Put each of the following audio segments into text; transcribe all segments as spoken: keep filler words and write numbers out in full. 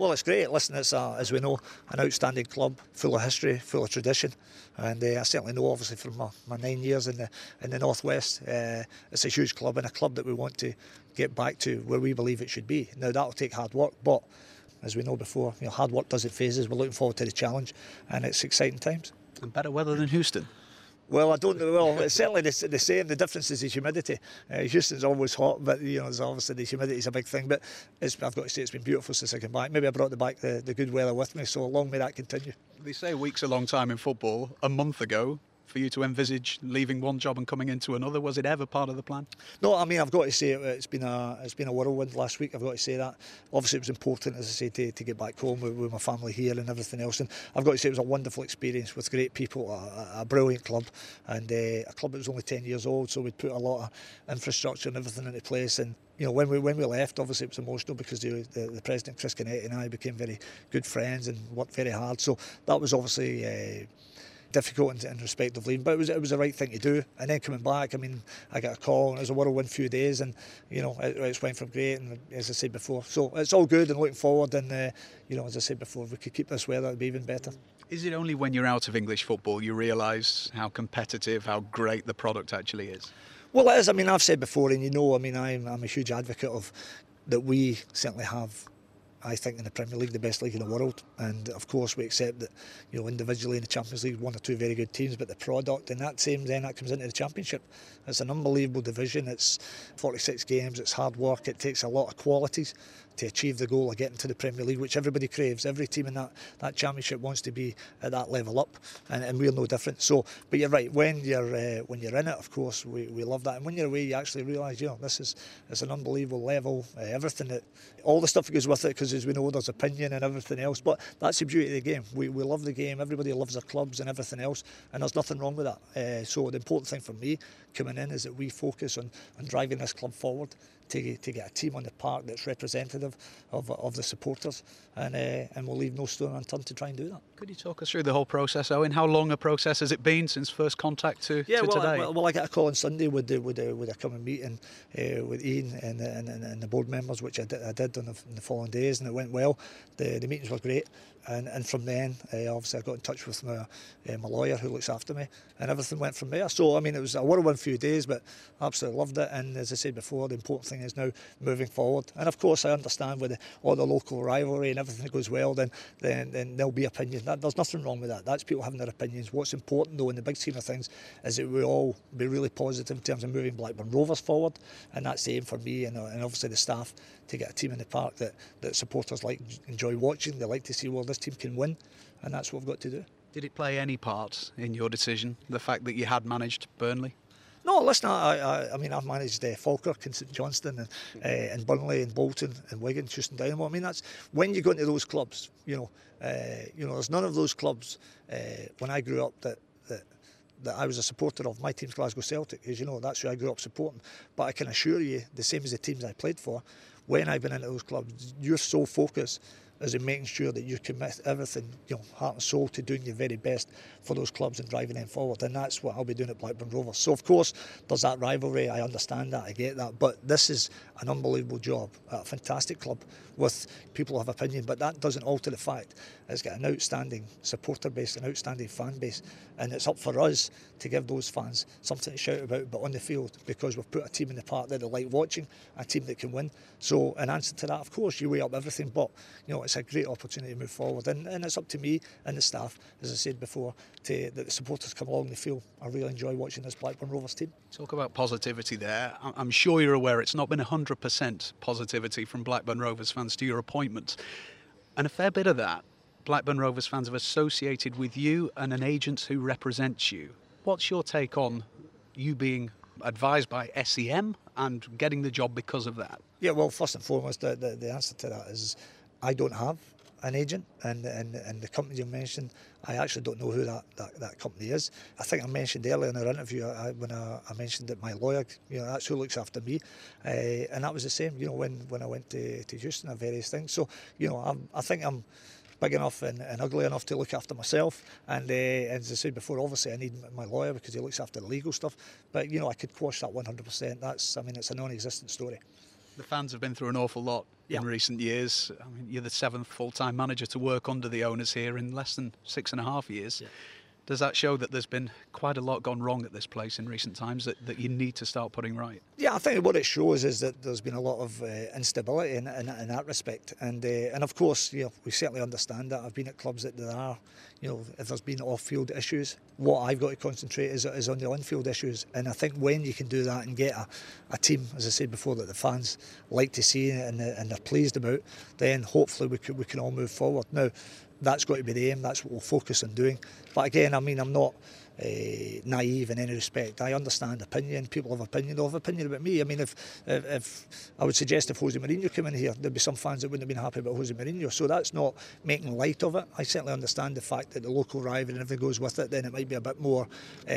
Well, it's great. Listen, it's, a, as we know, an outstanding club, full of history, full of tradition. And uh, I certainly know, obviously, from my, my nine years in the in the Northwest, uh, it's a huge club and a club that we want to get back to where we believe it should be. Now, that'll take hard work, but as we know before, you know, hard work doesn't phase us. We're looking forward to the challenge, and it's exciting times. And better weather than Houston? Well, I don't know. Well, it's certainly the, the same. The difference is the humidity. Uh, Houston's always hot, but you know, there's obviously the humidity is a big thing. But it's, I've got to say, it's been beautiful since I came back. Maybe I brought the back the, the good weather with me, so long may that continue. They say a week's a long time in football. A month ago, for you to envisage leaving one job and coming into another, was it ever part of the plan? No, I mean, I've got to say it, it's been a it's been a whirlwind last week. I've got to say that. Obviously, it was important, as I say, to, to get back home with, with my family here and everything else. And I've got to say it was a wonderful experience with great people, a, a brilliant club, and uh, a club that was only ten years old. So we'd put a lot of infrastructure and everything into place. And you know, when we when we left, obviously it was emotional because the the, the president, Chris Canetti, and I became very good friends and worked very hard. So that was obviously Uh, difficult in, in respect of leaving, but it was it was the right thing to do. And then coming back, I mean, I got a call and it was a whirlwind few days, and you know, it, it went from great, and as I said before, so it's all good and looking forward. And uh, you know, as I said before, if we could keep this weather, it'd be even better. Is it only when you're out of English football you realise how competitive, how great the product actually is? Well, it is. I mean, I've said before, and you know, I mean, I'm I'm a huge advocate of that. We certainly have, I think, in the Premier League, the best league in the world. And of course we accept that, you know, individually in the Champions League, one or two very good teams, but the product, and that same then that comes into the Championship. It's an unbelievable division. It's forty-six games, it's hard work, it takes a lot of qualities to achieve the goal of getting to the Premier League, which everybody craves. Every team in that, that Championship wants to be at that level up, and, and we're no different. So, but you're right, when you're uh, when you're in it, of course, we, we love that. And when you're away, you actually realise, you know, this is it's an unbelievable level, uh, everything that, all the stuff that goes with it, because as we know, there's opinion and everything else, but that's the beauty of the game. We, we love the game, everybody loves their clubs and everything else, and there's nothing wrong with that. Uh, so the important thing for me coming in is that we focus on, on driving this club forward, to, to get a team on the park that's representative of, of the supporters, and uh, and we'll leave no stone unturned to try and do that. Could you talk us through the whole process, Owen? How long a process has it been since first contact to, yeah, to well, today? I, well, well, I got a call on Sunday with the, with the, with a coming meeting uh, with Ian and, and, and the board members, which I did, I did on the, on the following days, and it went well. The, the meetings were great, and, and from then, uh, obviously, I got in touch with my, uh, my lawyer who looks after me, and everything went from there. So, I mean, it was a whirlwind few days, but I absolutely loved it. And as I said before, the important thing is now moving forward. And of course, I understand with the, all the local rivalry and everything that goes well, then, then, then there'll be opinion. That, there's nothing wrong with that. That's people having their opinions. What's important, though, in the big scheme of things, is that we all be really positive in terms of moving Blackburn Rovers forward, and that's the aim for me and, and obviously the staff, to get a team in the park that, that supporters like enjoy watching. They like to see, well, this team can win, and that's what we've got to do. Did it play any part in your decision, the fact that you had managed Burnley? No, listen, I, I, I mean, I've managed uh, Falkirk and St Johnstone and, uh, and Burnley and Bolton and Wigan, Houston Dynamo. I mean, that's when you go into those clubs, you know, uh, you know, there's none of those clubs uh, when I grew up that, that that I was a supporter of. My team's Glasgow Celtic, as you know, that's who I grew up supporting. But I can assure you, the same as the teams I played for, when I've been into those clubs, you're so focused as in making sure that you commit everything, you know, heart and soul, to doing your very best for those clubs and driving them forward. And that's what I'll be doing at Blackburn Rovers. So of course there's that rivalry, I understand that, I get that, but this is an unbelievable job at a fantastic club with people of opinion, but that doesn't alter the fact it's got an outstanding supporter base, an outstanding fan base, and it's up for us to give those fans something to shout about, but on the field, because we've put a team in the park that they like watching, a team that can win. So in answer to that, of course, you weigh up everything, but you know, it's a great opportunity to move forward, and, and it's up to me and the staff, as I said before, to that the supporters come along and feel I really enjoy watching this Blackburn Rovers team. Talk about positivity there. I'm sure you're aware it's not been one hundred percent positivity from Blackburn Rovers fans to your appointment, and a fair bit of that Blackburn Rovers fans have associated with you and an agent who represents you. What's your take on you being advised by S E M and getting the job because of that? Yeah, well, first and foremost, the, the, the answer to that is I don't have an agent, and, and, and the company you mentioned, I actually don't know who that, that, that company is. I think I mentioned earlier in our interview, I, when I, I mentioned that my lawyer, you know, that's who looks after me, uh, and that was the same, you know, when, when I went to, to Houston and various things. So, you know, I'm, I think I'm big enough and, and ugly enough to look after myself, and uh, as I said before, obviously I need my lawyer because he looks after the legal stuff, but you know, I could quash that one hundred percent. That's, I mean, it's a non-existent story. The fans have been through an awful lot Yeah. in recent years. I mean, you're the seventh full-time manager to work under the owners here in less than six and a half years. Yeah. Does that show that there's been quite a lot gone wrong at this place in recent times that, that you need to start putting right? Yeah, I think what it shows is that there's been a lot of uh, instability in, in, in that respect, and uh, and of course, you know, we certainly understand that. I've been at clubs that there are, you know, if there's been off-field issues, what I've got to concentrate is, is on the on-field issues, and I think when you can do that and get a, a team, as I said before, that the fans like to see and, and they're pleased about, then hopefully we can, we can all move forward. Now, that's got to be the aim, that's what we'll focus on doing. But again, I mean, I'm not uh, naive in any respect. I understand opinion, people have opinion, they have opinion about me. I mean, if, if, if I would suggest if Jose Mourinho came in here, there'd be some fans that wouldn't have been happy about Jose Mourinho. So that's not making light of it. I certainly understand the fact that the local rivalry and everything goes with it, then it might be a bit more uh,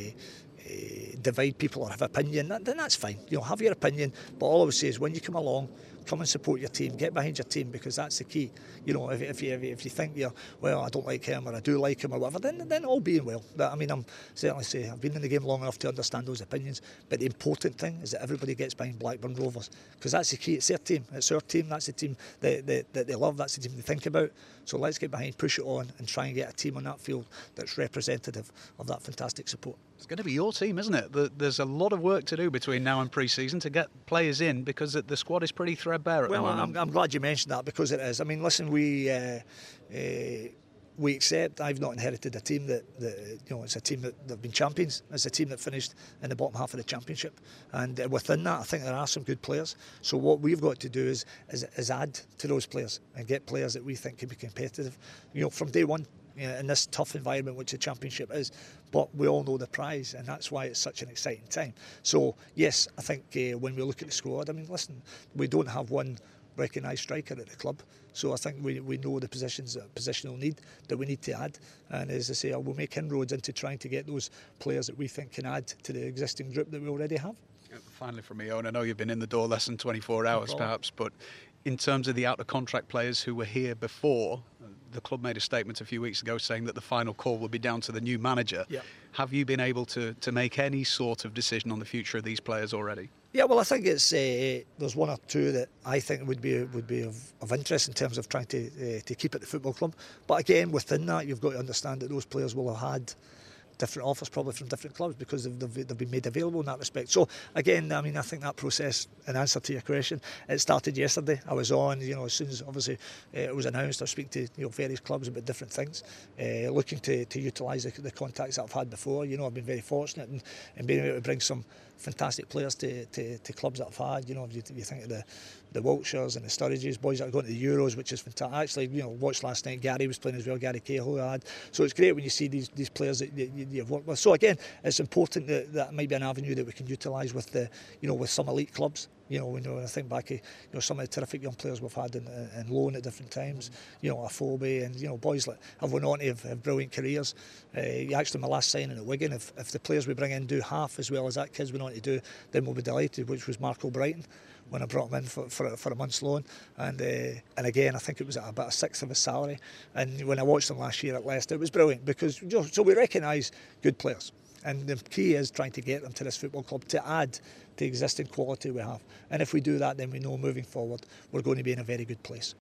uh, divide people or have opinion, that, then that's fine. You know, have your opinion, but all I would say is when you come along, come and support your team, get behind your team, because that's the key. You know, if, if you if you think you're, well, I don't like him or I do like him or whatever, then then all being well. But, I mean, I'm certainly say I've been in the game long enough to understand those opinions. But the important thing is that everybody gets behind Blackburn Rovers, because that's the key. It's their team, it's our team. That's the team that, that, that they love. That's the team they think about. So let's get behind, push it on, and try and get a team on that field that's representative of that fantastic support. It's going to be your team, isn't it? There's a lot of work to do between now and pre-season to get players in, because the squad is pretty threadbare at well, the moment. I'm, I'm glad you mentioned that, because it is. I mean, listen, we uh, uh, we accept. I've not inherited a team that, that you know, it's a team that have been champions. It's a team that finished in the bottom half of the championship, and uh, within that, I think there are some good players. So what we've got to do is, is is add to those players and get players that we think can be competitive. You know, from day one. You know, in this tough environment which the championship is, but we all know the prize, and that's why it's such an exciting time. So yes, I think uh, when we look at the squad, I mean, listen, we don't have one recognised striker at the club, so I think we, we know the positions, uh, positional need that we need to add, and as I say, we'll make inroads into trying to get those players that we think can add to the existing group that we already have. Finally from me, Owen, I know you've been in the door less than twenty-four hours No perhaps, but in terms of the out-of-contract players who were here before, the club made a statement a few weeks ago saying that the final call will be down to the new manager. Yeah. Have you been able to, to make any sort of decision on the future of these players already? Yeah, well, I think it's uh, there's one or two that I think would be would be of, of interest in terms of trying to uh, to keep at the football club. But again, within that, you've got to understand that those players will have had different offers probably from different clubs, because they've, they've, they've been made available in that respect. So again, I mean, I think that process, in answer to your question, it started yesterday. I was on, you know, as soon as obviously uh, it was announced, I was speaking to, you know, various clubs about different things, uh, looking to, to utilise the, the contacts that I've had before. You know, I've been very fortunate in, in being able to bring some fantastic players to, to, to clubs that I've had. You know, if you, if you think of the the Wiltshires and the Sturridges, boys that are going to the Euros, which is fantastic. Actually, you know, watched last night, Gary was playing as well, Gary Cahill had. So it's great when you see these these players that you, you've worked with. So again, it's important that that might be an avenue that we can utilise with the, you know, with some elite clubs. You know, when, when I think back, you know, some of the terrific young players we've had in, in loan at different times, you know, Afobe and, you know, boys that have went on to have, have brilliant careers. Uh, actually, my last signing at Wigan, if, if the players we bring in do half as well as that kid's went on to do, then we'll be delighted, which was Marco Brighton, when I brought him in for, for, for a month's loan. And uh, and again, I think it was at about a sixth of his salary. And when I watched him last year at Leicester, it was brilliant, because, you know, so we recognise good players. And the key is trying to get them to this football club to add the existing quality we have. And if we do that, then we know moving forward we're going to be in a very good place.